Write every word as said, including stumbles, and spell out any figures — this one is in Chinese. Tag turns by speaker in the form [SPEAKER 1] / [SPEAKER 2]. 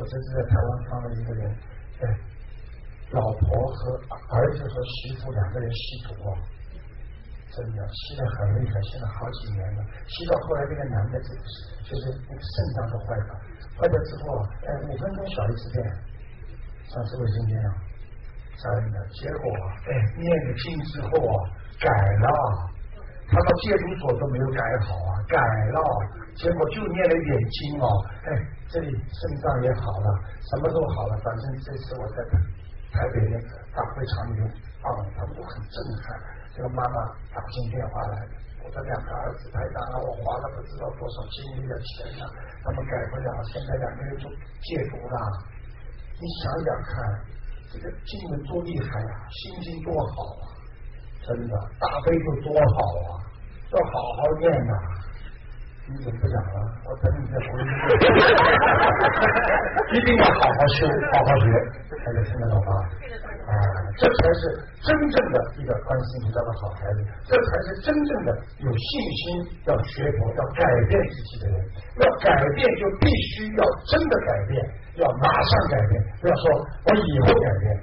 [SPEAKER 1] 侄子在台湾放了一个人，哎，老婆和儿子和媳妇两个人吸毒啊，真的吸得很厉害，吸了好几年了，吸到后来这个男的就是就是那个肾脏都坏了，坏掉之后，哎，五分钟小一次便，像是卫生间啊，杀人的。结果哎，念了经之后啊，改了。他到戒毒所都没有改好啊，改了，结果就念了一点经哦，哎，这里肾脏也好了，什么都好了，反正这次我在台北那个大会场里面啊，他们都很震撼。这个妈妈打进电话来的，我的两个儿子太大了，我花了不知道多少精力的钱了，他们改不了，现在两个人就戒毒了。你想想看，这个经文多厉害啊，心经多好啊！真的，大悲咒多好啊，要好好念呐、啊。你怎么不讲了？我等你再回去。一定要好好修，好好学，大家听得懂吗？啊，这才是真正的一个观世音菩萨的好孩子，这才是真正的有信心要学佛、要改变自己的人。要改变，就必须要真的改变，要马上改变，不要说我以后改变。